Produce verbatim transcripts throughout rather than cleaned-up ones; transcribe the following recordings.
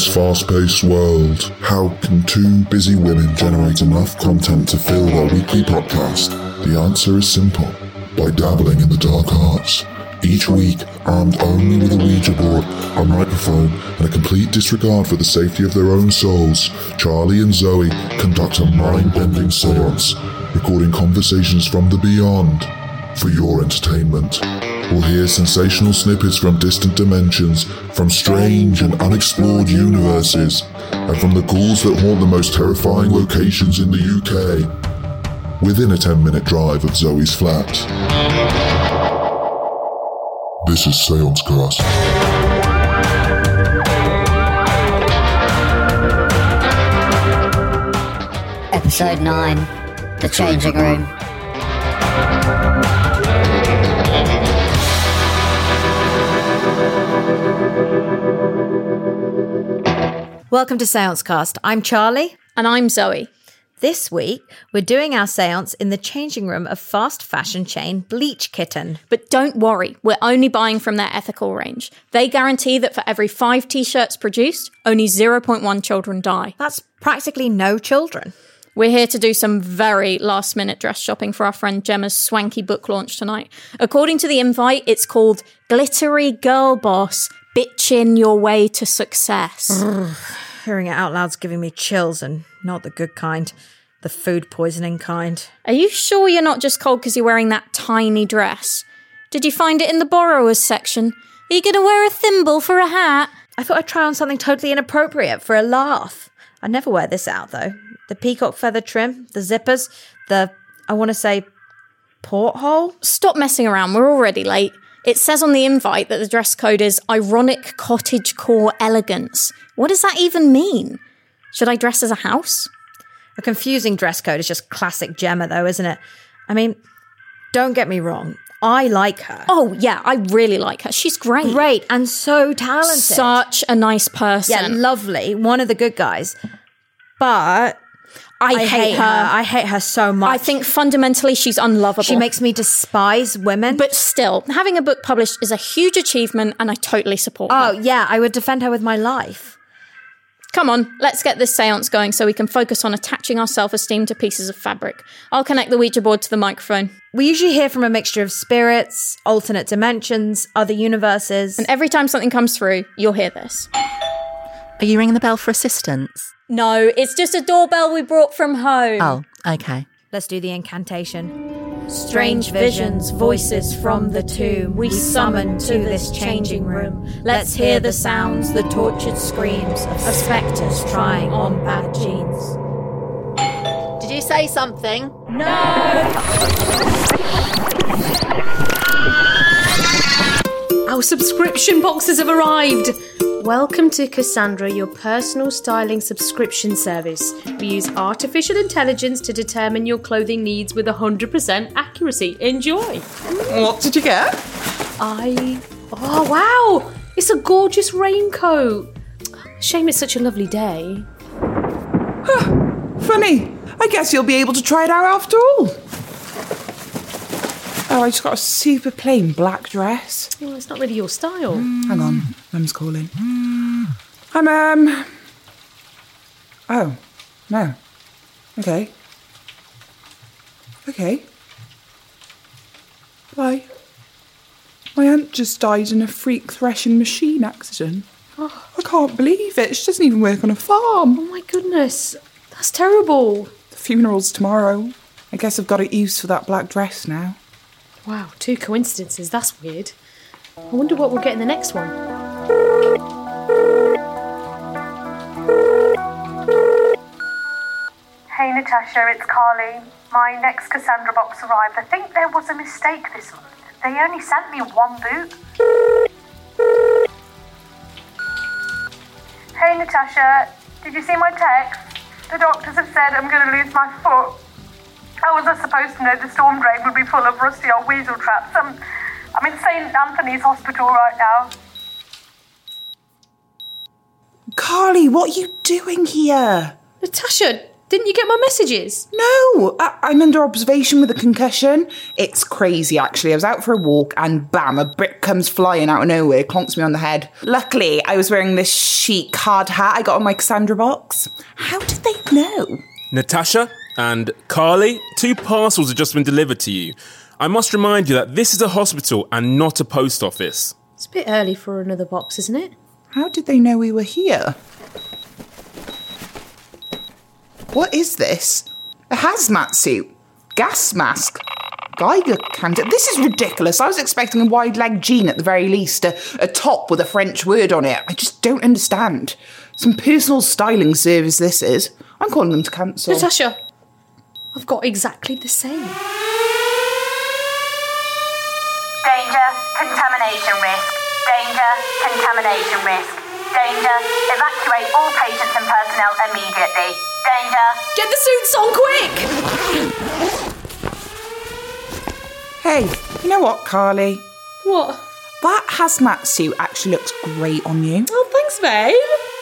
this fast-paced world, how can two busy women generate enough content to fill their weekly podcast? The answer is simple: by dabbling in the dark arts. Each week, armed only with a Ouija board, a microphone, and a complete disregard for the safety of their own souls, Charlie and Zoe conduct a mind-bending seance, recording conversations from the beyond for your entertainment. We'll hear sensational snippets from distant dimensions, from strange and unexplored universes, and from the ghouls that haunt the most terrifying locations in the U K, within a ten-minute drive of Zoe's flat. This is Seance Cast. Episode nine, The Changing Room. Welcome to Seance Cast. I'm Charlie. And I'm Zoe. This week, we're doing our seance in the changing room of fast fashion chain Bleach Kitten. But don't worry, we're only buying from their ethical range. They guarantee that for every five t-shirts produced, only zero point one children die. That's practically no children. We're here to do some very last-minute dress shopping for our friend Gemma's swanky book launch tonight. According to the invite, it's called Glittery Girl Boss, Bitchin' Your Way to Success. Hearing it out loud's giving me chills, and not the good kind. The food poisoning kind. Are you sure you're not just cold because you're wearing that tiny dress? Did you find it in the borrowers section? Are you going to wear a thimble for a hat? I thought I'd try on something totally inappropriate for a laugh. I never wear this out, though. The peacock feather trim, the zippers, the, I want to say, porthole? Stop messing around, we're already late. It says on the invite that the dress code is ironic cottagecore elegance. What does that even mean? Should I dress as a house? A confusing dress code is just classic Gemma, though, isn't it? I mean, don't get me wrong. I like her. Oh, yeah, I really like her. She's great. Great, and so talented. Such a nice person. Yeah, lovely. One of the good guys. But I, I hate, hate her. her. I hate her so much. I think fundamentally she's unlovable. She makes me despise women. But still, having a book published is a huge achievement, and I totally support her. Oh, yeah, I would defend her with my life. Come on, let's get this seance going so we can focus on attaching our self-esteem to pieces of fabric. I'll connect the Ouija board to the microphone. We usually hear from a mixture of spirits, alternate dimensions, other universes. And every time something comes through, you'll hear this. Are you ringing the bell for assistance? No, it's just a doorbell we brought from home. Oh, okay. Let's do the incantation. Strange visions, voices from the tomb, we summon to this changing room. Let's hear the sounds, the tortured screams of spectres trying on bad genes. Did you say something? No! Our subscription boxes have arrived! Welcome to Cassandra, your personal styling subscription service. We use artificial intelligence to determine your clothing needs with one hundred percent accuracy. Enjoy! What did you get? I... Oh, wow! It's a gorgeous raincoat. Shame it's such a lovely day. Huh, funny. I guess you'll be able to try it out after all. Oh, I just got a super plain black dress. Well, it's not really your style. Mm. Hang on, Mum's calling. Hi, Mum. Oh, no. Okay. Okay. Bye. My aunt just died in a freak threshing machine accident. Oh. I can't believe it. She doesn't even work on a farm. Oh, my goodness. That's terrible. The funeral's tomorrow. I guess I've got a use for that black dress now. Wow, two coincidences. That's weird. I wonder what we'll get in the next one. Hey Natasha, it's Carly. My next Cassandra box arrived. I think there was a mistake this month. They only sent me one boot. Hey Natasha, did you see my text? The doctors have said I'm going to lose my foot. How was I supposed to know the storm drain would be full of rusty old weasel traps? I'm, I'm in Saint Anthony's Hospital right now. Carly, what are you doing here? Natasha, Didn't you get my messages? No, I- I'm under observation with a concussion. It's crazy, actually. I was out for a walk and bam, a brick comes flying out of nowhere, clonks me on the head. Luckily, I was wearing this chic hard hat I got on my Cassandra box. How did they know? Natasha and Carly, two parcels have just been delivered to you. I must remind you that this is a hospital and not a post office. It's a bit early for another box, isn't it? How did they know we were here? What is this? A hazmat suit? Gas mask? Geiger counter? This is ridiculous. I was expecting a wide-legged jean at the very least, a, a top with a French word on it. I just don't understand. Some personal styling service this is. I'm calling them to cancel. Natasha, I've got exactly the same. Danger, contamination risk. Danger, contamination risk. Danger, evacuate all patients and personnel immediately. Danger. Get the suits on, quick! Hey, you know what, Carly? What? That hazmat suit actually looks great on you. Oh, thanks, babe.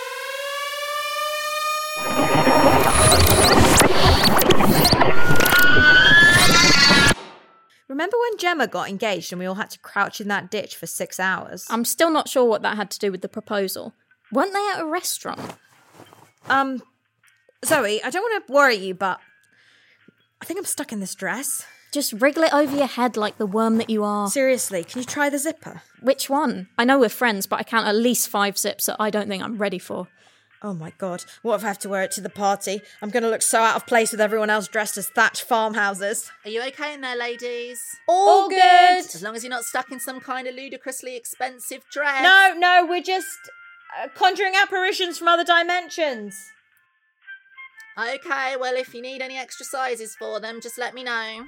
Remember when Gemma got engaged and we all had to crouch in that ditch for six hours? I'm still not sure what that had to do with the proposal. Weren't they at a restaurant? Um, Zoe, I don't want to worry you, but I think I'm stuck in this dress. Just wriggle it over your head like the worm that you are. Seriously, can you try the zipper? Which one? I know we're friends, but I count at least five zips that I don't think I'm ready for. Oh my god, what if I have to wear it to the party? I'm going to look so out of place with everyone else dressed as thatched farmhouses. Are you okay in there, ladies? All good! As long as you're not stuck in some kind of ludicrously expensive dress. No, no, we're just uh, conjuring apparitions from other dimensions. Okay, well, if you need any extra sizes for them, just let me know.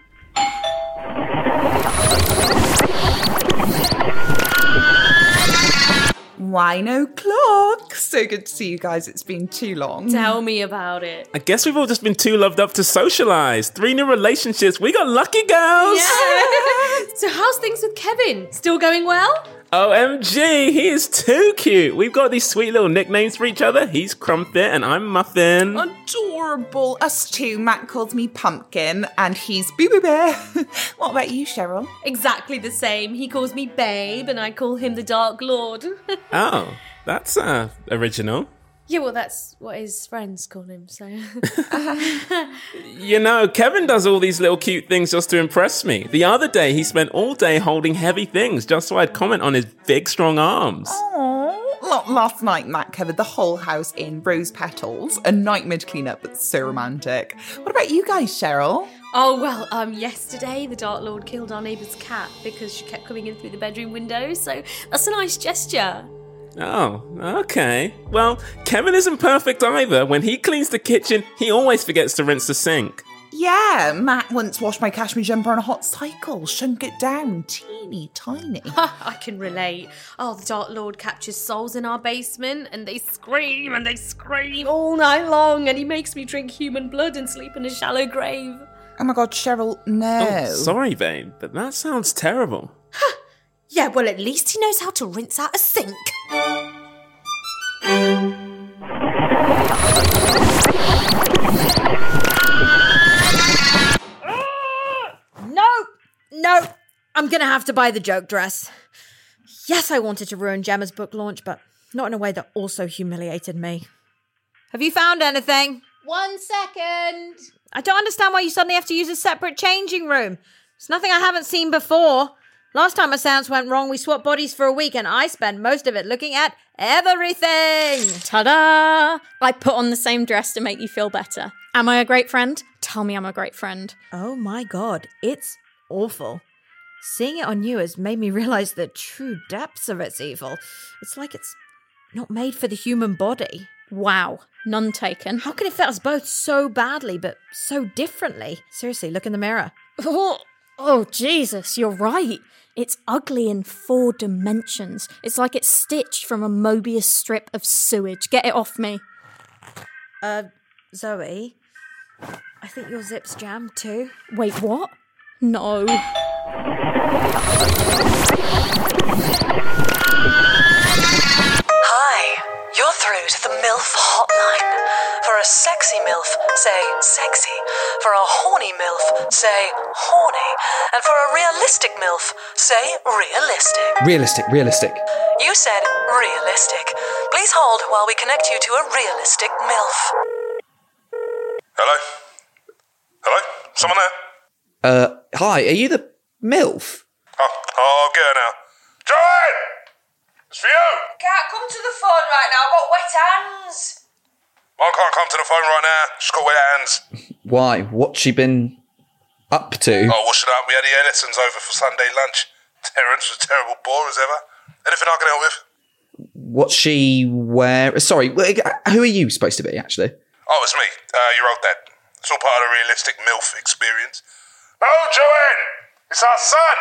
Wine o'clock. So good to see you guys. It's been too long. Tell me about it. I guess we've all just been too loved up to socialise. Three new relationships. We got lucky girls. Yeah. So how's things with Kevin? Still going well? O M G, he is too cute. We've got these sweet little nicknames for each other. He's Crumpet and I'm Muffin. Adorable. Us two. Matt calls me Pumpkin and he's Boo Boo Bear. What about you, Cheryl? Exactly the same. He calls me Babe and I call him the Dark Lord. Oh, that's uh, original. Yeah, well, that's what his friends call him, so... You know, Kevin does all these little cute things just to impress me. The other day, he spent all day holding heavy things just so I'd comment on his big, strong arms. Aww. Last night, Matt covered the whole house in rose petals. A nightmare to clean up, but so romantic. What about you guys, Cheryl? Oh, well, um, yesterday the Dark Lord killed our neighbour's cat because she kept coming in through the bedroom window, so that's a nice gesture. Oh, okay. Well, Kevin isn't perfect either. When he cleans the kitchen, he always forgets to rinse the sink. Yeah, Matt once washed my cashmere jumper on a hot cycle, shunk it down, teeny tiny. I can relate. Oh, the Dark Lord captures souls in our basement and they scream and they scream all night long and he makes me drink human blood and sleep in a shallow grave. Oh my god, Cheryl, no. Oh, sorry, babe, but that sounds terrible. Yeah, well, at least he knows how to rinse out a sink. No, no, I'm going to have to buy the joke dress. Yes, I wanted to ruin Gemma's book launch, but not in a way that also humiliated me. Have you found anything? One second. I don't understand why you suddenly have to use a separate changing room. It's nothing I haven't seen before. Last time a seance went wrong, we swapped bodies for a week and I spent most of it looking at everything. Ta-da! I put on the same dress to make you feel better. Am I a great friend? Tell me I'm a great friend. Oh my god, it's awful. Seeing it on you has made me realise the true depths of its evil. It's like it's not made for the human body. Wow, none taken. How can it fit us both so badly, but so differently? Seriously, look in the mirror. Oh, oh Jesus, you're right. It's ugly in four dimensions. It's like it's stitched from a Mobius strip of sewage. Get it off me. Uh, Zoe, I think your zip's jammed too. Wait, what? No. Hi, you're through to the MILF hotline. For a sexy MILF, say sexy. For a horny MILF, say horny. And for a realistic MILF, say realistic. Realistic, realistic. You said realistic. Please hold while we connect you to a realistic MILF. Hello? Hello? Someone there? Uh, hi, are you the MILF? Oh, oh, I'll get her now. Joanne! It's for you! Can't come to the phone right now, I've got wet hands. Mine can't come to the phone right now. She's got wet hands. Why? What's she been up to? Oh, washing up. We had the Ellisons over for Sunday lunch. Terence was a terrible bore as ever. Anything I can help with? What's she wear? Sorry, who are you supposed to be, actually? Oh, it's me, uh, your old dad. It's all part of the realistic MILF experience. No, Joanne! It's our son!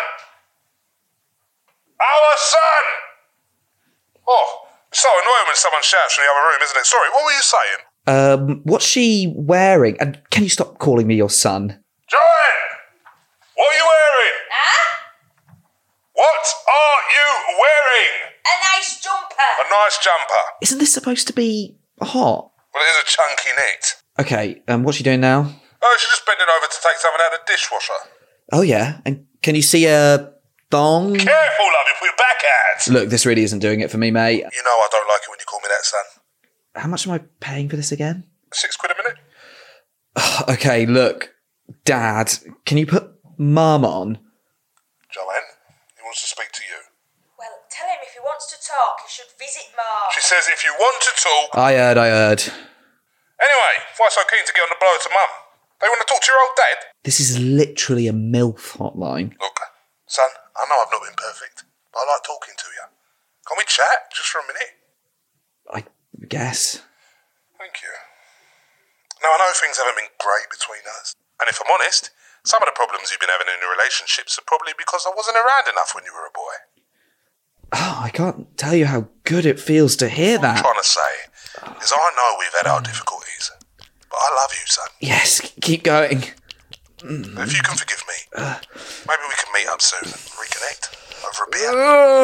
Our son! Oh, it's so annoying when someone shouts from the other room, isn't it? Sorry, what were you saying? Um, what's she wearing? And can you stop calling me your son? Joanne! What are you wearing? Huh? What are you wearing? A nice jumper. A nice jumper. Isn't this supposed to be hot? Well, it is a chunky knit. Okay, um, what's she doing now? Oh, she's just bending over to take something out of the dishwasher. Oh, yeah. And can you see a thong? Careful, love, you put your back out. Look, this really isn't doing it for me, mate. You know I don't like it when you call me that, son. How much am I paying for this again? Six quid a minute. Okay, look, Dad, can you put Mum on? Joanne, he wants to speak to you. Well, tell him if he wants to talk, he should visit Mum. She says if you want to talk... I heard, I heard. Anyway, why so keen to get on the blow to Mum? They want to talk to your old dad? This is literally a MILF hotline. Look, son, I know I've not been perfect, but I like talking to you. Can we chat just for a minute? I guess. Thank you. Now, I know things haven't been great between us. And if I'm honest, some of the problems you've been having in your relationships are probably because I wasn't around enough when you were a boy. Oh, I can't tell you how good it feels to hear What that. I'm trying to say is I know we've had our difficulties, but I love you, son. Yes, keep going. If you can forgive me, maybe we can meet up soon and reconnect over a beer.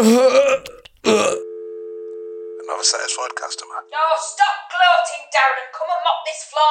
Another satisfied customer. Oh, stop gloating, Darren, and come and mop this floor.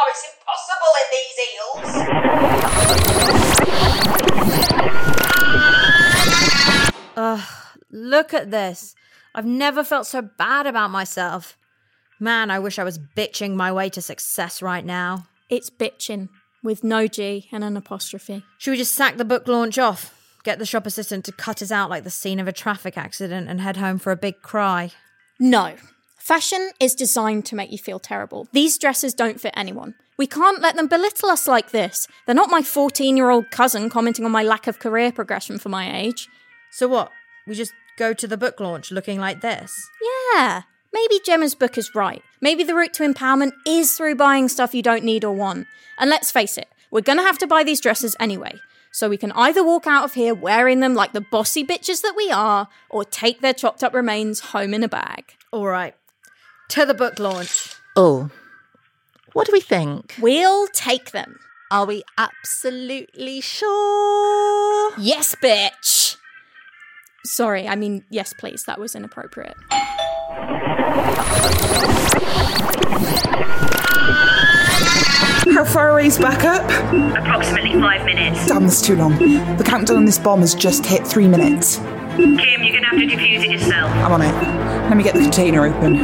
It's impossible in these eels. Ugh, look at this. I've never felt so bad about myself. Man, I wish I was bitching my way to success right now. It's bitchin', with no G and an apostrophe. Should we just sack the book launch off? Get the shop assistant to cut us out like the scene of a traffic accident and head home for a big cry? No. Fashion is designed to make you feel terrible. These dresses don't fit anyone. We can't let them belittle us like this. They're not my fourteen-year-old cousin commenting on my lack of career progression for my age. So what? We just go to the book launch looking like this? Yeah. Maybe Gemma's book is right. Maybe the route to empowerment is through buying stuff you don't need or want. And let's face it, we're going to have to buy these dresses anyway. So we can either walk out of here wearing them like the bossy bitches that we are, or take their chopped up remains home in a bag. All right. To the book launch. Oh. What do we think? We'll take them. Are we absolutely sure? Yes, bitch! Sorry, I mean, yes, please. That was inappropriate. How far away is back up? Approximately five minutes. Damn, that's too long. The countdown on this bomb has just hit three minutes. Kim, you're going to have to defuse it yourself. I'm on it. Let me get the container open.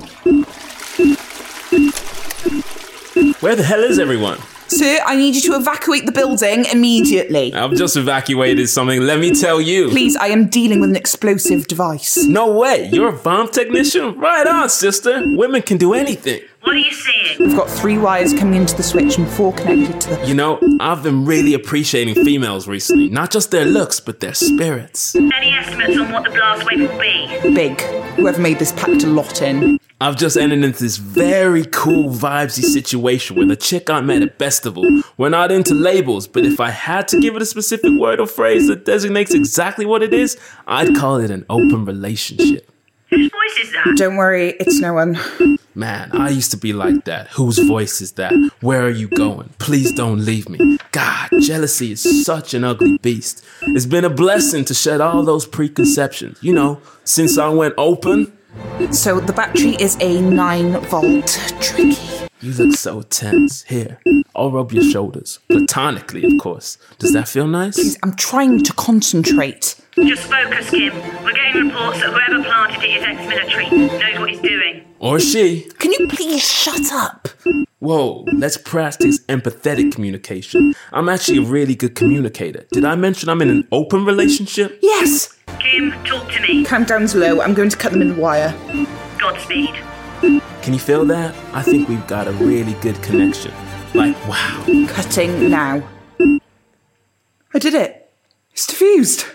Where the hell is everyone? Sir, I need you to evacuate the building immediately. I've just evacuated something, let me tell you. Please, I am dealing with an explosive device. No way, you're a bomb technician? Right on, sister. Women can do anything. What are you seeing? We've got three wires coming into the switch and four connected to the... You know, I've been really appreciating females recently. Not just their looks, but their spirits. Any estimates on what the blast wave will be? Big. Whoever made this packed a lot in. I've just entered into this very cool vibesy situation with a chick I met at Festival. We're not into labels, but if I had to give it a specific word or phrase that designates exactly what it is, I'd call it an open relationship. Whose voice is that? Don't worry, it's no one. Man, I used to be like that. Whose voice is that? Where are you going? Please don't leave me. God, jealousy is such an ugly beast. It's been a blessing to shed all those preconceptions. You know, since I went open, So the battery is a nine volt. Tricky. You look so tense. Here, I'll rub your shoulders. Platonically, of course. Does that feel nice? Please, I'm trying to concentrate. Just focus, Kim. We're getting reports that whoever planted it is ex-military, knows what he's doing. Or she. Can you please shut up? Whoa, let's practice empathetic communication. I'm actually a really good communicator. Did I mention I'm in an open relationship? Yes. Kim, talk to me. Countdown's low. I'm going to cut them in the wire. Godspeed. Can you feel that? I think we've got a really good connection. Like, wow. Cutting now. I did it. It's diffused.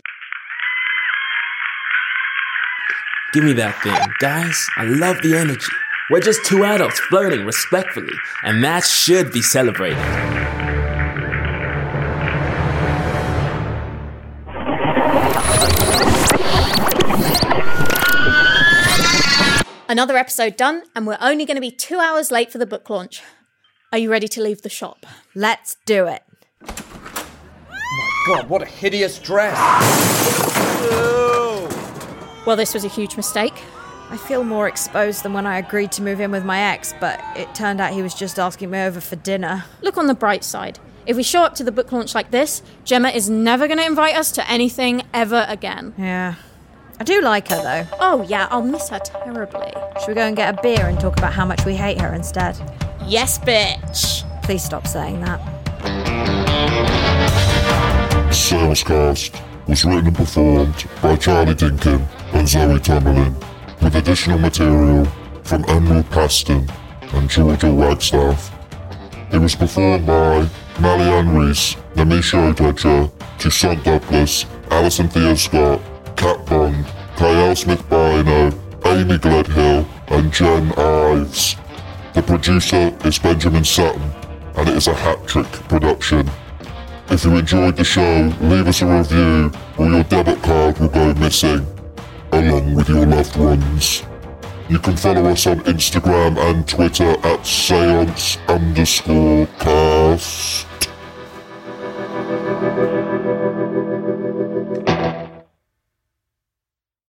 Give me that thing. Guys, I love the energy. We're just two adults flirting respectfully, and that should be celebrated. Another episode done, and we're only going to be two hours late for the book launch. Are you ready to leave the shop? Let's do it. Oh my god, what a hideous dress! Well, this was a huge mistake. I feel more exposed than when I agreed to move in with my ex, but it turned out he was just asking me over for dinner. Look on the bright side. If we show up to the book launch like this, Gemma is never going to invite us to anything ever again. Yeah. I do like her, though. Oh, yeah, I'll miss her terribly. Should we go and get a beer and talk about how much we hate her instead? Yes, bitch. Please stop saying that. Salescast was written and performed by Charlie Dinkin and Zoe Tamerlin, with additional material from Emerald Paston and Georgia Wagstaff. It was performed by Mally-Ann Rees, Namisha Odedra, Toussaint Douglas, Alison Theo Scott, Kat Bond, Kyle Smith-Bino, Amy Gledhill, and Jen Ives. The producer is Benjamin Sutton, and it is a hat-trick production. If you enjoyed the show, leave us a review, or your debit card will go missing, along with your loved ones. You can follow us on Instagram and Twitter at seance underscore cast.